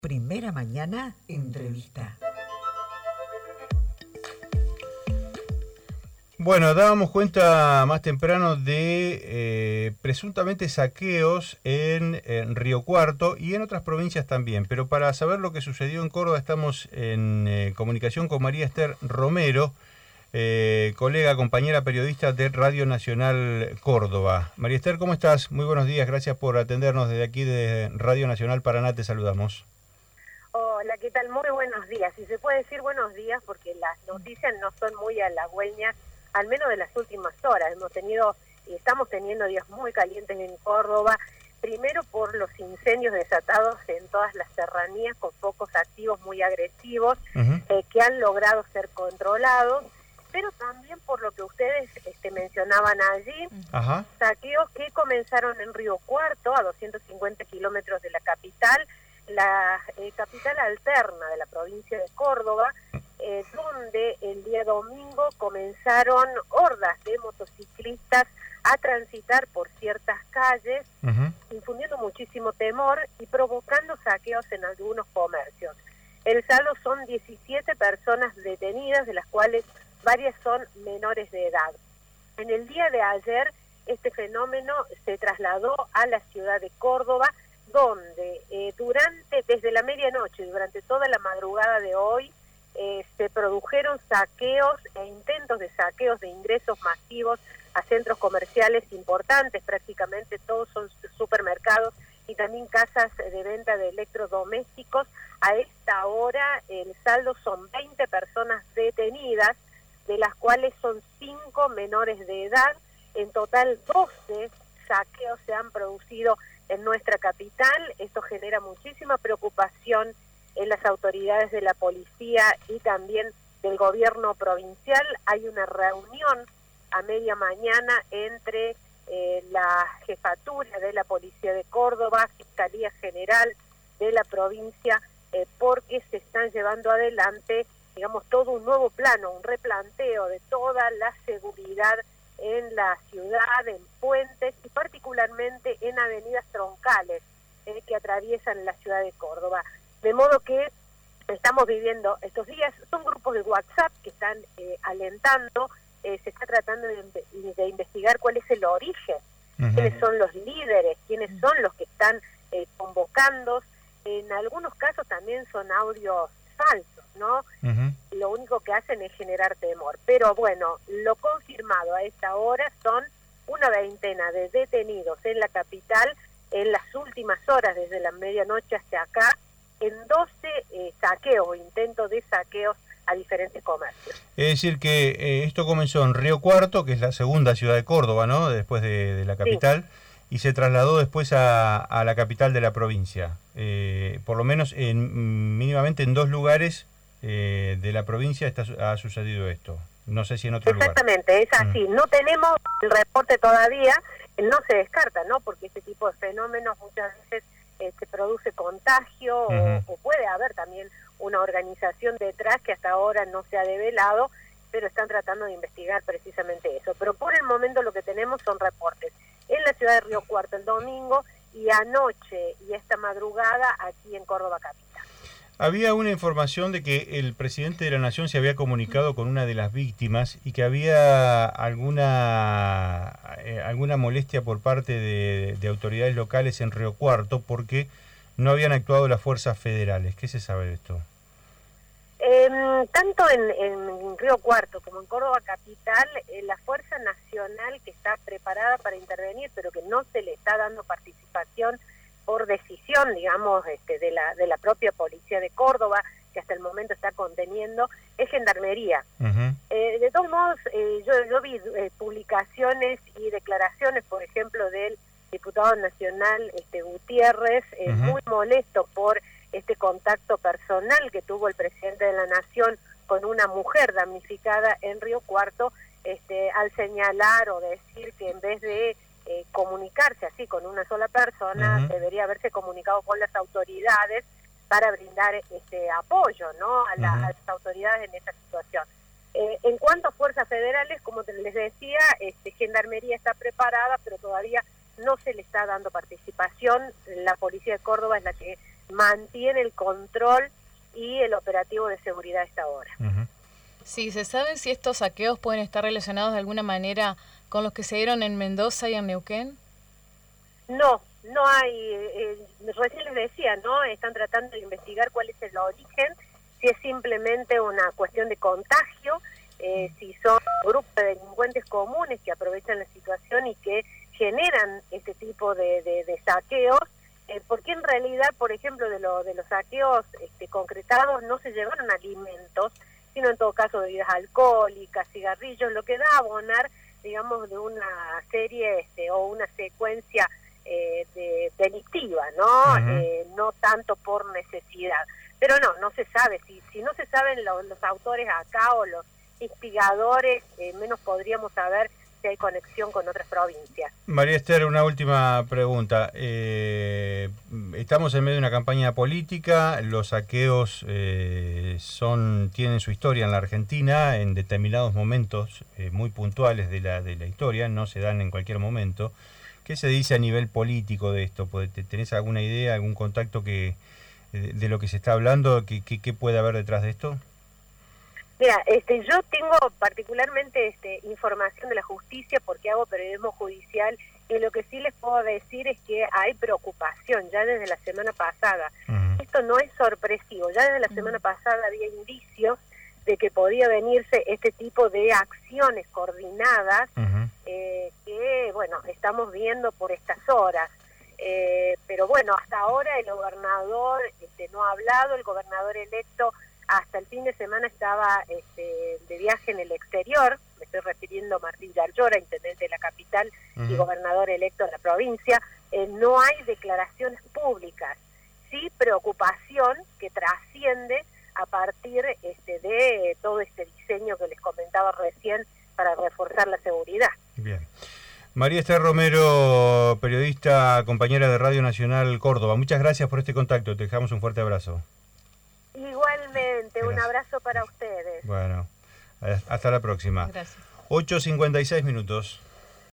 Primera Mañana Entrevista. Bueno, dábamos cuenta más temprano de presuntamente saqueos en Río Cuarto y en otras provincias también. Pero para saber lo que sucedió en Córdoba estamos en comunicación con María Esther Romero, colega, compañera periodista de Radio Nacional Córdoba. María Esther, ¿cómo estás? Muy buenos días, gracias por atendernos desde aquí de Radio Nacional Paraná, te saludamos. Hola, ¿qué tal? Muy buenos días. Y se puede decir buenos días porque las noticias no son muy halagüeñas, al menos de las últimas horas. Hemos tenido y estamos teniendo días muy calientes en Córdoba, primero por los incendios desatados en todas las serranías con focos activos muy agresivos que han logrado ser controlados, pero también por lo que ustedes mencionaban allí, saqueos que comenzaron en Río Cuarto, a 250 kilómetros de la capital, la capital alterna de la provincia de Córdoba, donde el día domingo comenzaron hordas de motociclistas a transitar por ciertas calles, infundiendo muchísimo temor y provocando saqueos en algunos comercios. El saldo son 17 personas detenidas, de las cuales varias son menores de edad. En el día de ayer, este fenómeno se trasladó a la ciudad de Córdoba, donde desde la medianoche, durante toda la madrugada de hoy, se produjeron saqueos e intentos de saqueos de ingresos masivos a centros comerciales importantes, prácticamente todos son supermercados y también casas de venta de electrodomésticos. A esta hora el saldo son 20 personas detenidas, de las cuales son 5 menores de edad. En total 12 saqueos se han producido en nuestra capital. Esto genera muchísima preocupación en las autoridades de la policía y también del gobierno provincial. Hay una reunión a media mañana entre la jefatura de la Policía de Córdoba, Fiscalía General de la provincia, porque se están llevando adelante, digamos, todo un nuevo plano, un replanteo de toda la seguridad en la ciudad, en puentes y particularmente en avenidas troncales que atraviesan la ciudad de Córdoba. De modo que estamos viviendo estos días, son grupos de WhatsApp que están alentando, se está tratando de investigar cuál es el origen, quiénes son los líderes, quiénes son los que están convocando. En algunos casos también son audios falsos, ¿no? Lo único que hacen es generar temor. Pero bueno, lo confirmado a esta hora son una veintena de detenidos en la capital en las últimas horas, desde la medianoche hasta acá, en 12 saqueos o intentos de saqueos a diferentes comercios. Es decir que esto comenzó en Río Cuarto, que es la segunda ciudad de Córdoba, ¿no? Después de la capital, sí. Y se trasladó después a la capital de la provincia. Por lo menos mínimamente en 2 lugares de la provincia ha sucedido esto. No sé si en otro lugar. Exactamente, es así. No tenemos el reporte todavía, no se descarta, ¿no? Porque este tipo de fenómenos muchas veces se produce contagio o puede haber también una organización detrás que hasta ahora no se ha develado, pero están tratando de investigar precisamente eso. Pero por el momento lo que tenemos son reportes en la ciudad de Río Cuarto el domingo y anoche y esta madrugada aquí en Córdoba capital. Había una información de que el presidente de la Nación se había comunicado con una de las víctimas y que había alguna molestia por parte de autoridades locales en Río Cuarto porque no habían actuado las fuerzas federales. ¿Qué se sabe de esto? Tanto en Río Cuarto como en Córdoba capital, la Fuerza Nacional que está preparada para intervenir, pero que no se le está dando participación por decisión, digamos, de la propia Policía de Córdoba, que hasta el momento está conteniendo, es Gendarmería. De todos modos, yo vi publicaciones y declaraciones, por ejemplo, del diputado nacional Gutiérrez, muy molesto por este contacto personal que tuvo el presidente de la Nación con una mujer damnificada en Río Cuarto, al señalar o decir que en vez de comunicarse así con una sola persona, debería haberse comunicado con las autoridades para brindar apoyo, ¿no? a las autoridades en esta situación. En cuanto a fuerzas federales, como les decía, Gendarmería está preparada, pero todavía no se le está dando participación. La Policía de Córdoba es la que mantiene el control y el operativo de seguridad a esta hora. Ujú. Sí, ¿se sabe si estos saqueos pueden estar relacionados de alguna manera con los que se dieron en Mendoza y en Neuquén? No hay, recién les decía, ¿no? Están tratando de investigar cuál es el origen, si es simplemente una cuestión de contagio, si son grupos de delincuentes comunes que aprovechan la situación y que generan este tipo de saqueos, porque en realidad, por ejemplo, de los saqueos concretados no se llevaron alimentos, sino en todo caso bebidas alcohólicas, cigarrillos, lo que da a abonar, digamos, de una serie o una secuencia delictiva, ¿no? Uh-huh. No tanto por necesidad. Pero no se sabe. Si no se saben los autores acá o los instigadores, menos podríamos saber si hay conexión con otras provincias. María Esther, una última pregunta. Estamos en medio de una campaña política, los saqueos tienen su historia en la Argentina, en determinados momentos muy puntuales de la historia, no se dan en cualquier momento. ¿Qué se dice a nivel político de esto? ¿Tenés alguna idea, algún contacto de lo que se está hablando? ¿Qué puede haber detrás de esto? Mira, yo tengo particularmente información de la justicia porque hago periodismo judicial, y lo que sí les puedo decir es que hay preocupación ya desde la semana pasada. Uh-huh. Esto no es sorpresivo, ya desde la semana pasada había indicios de que podía venirse este tipo de acciones coordinadas, uh-huh, que, bueno, estamos viendo por estas horas. Pero bueno, hasta ahora el gobernador no ha hablado, el gobernador electo hasta el fin de semana estaba de viaje en el exterior, me estoy refiriendo a Martín Yarlora, intendente de la capital, uh-huh, y gobernador electo de la provincia. No hay declaraciones públicas, sí preocupación que trasciende a partir de todo este diseño que les comentaba recién para reforzar la seguridad. Bien. María Esther Romero, periodista, compañera de Radio Nacional Córdoba, muchas gracias por este contacto, te dejamos un fuerte abrazo. Igualmente, gracias. Un abrazo para ustedes. Bueno, hasta la próxima. Gracias. 8:56 minutos.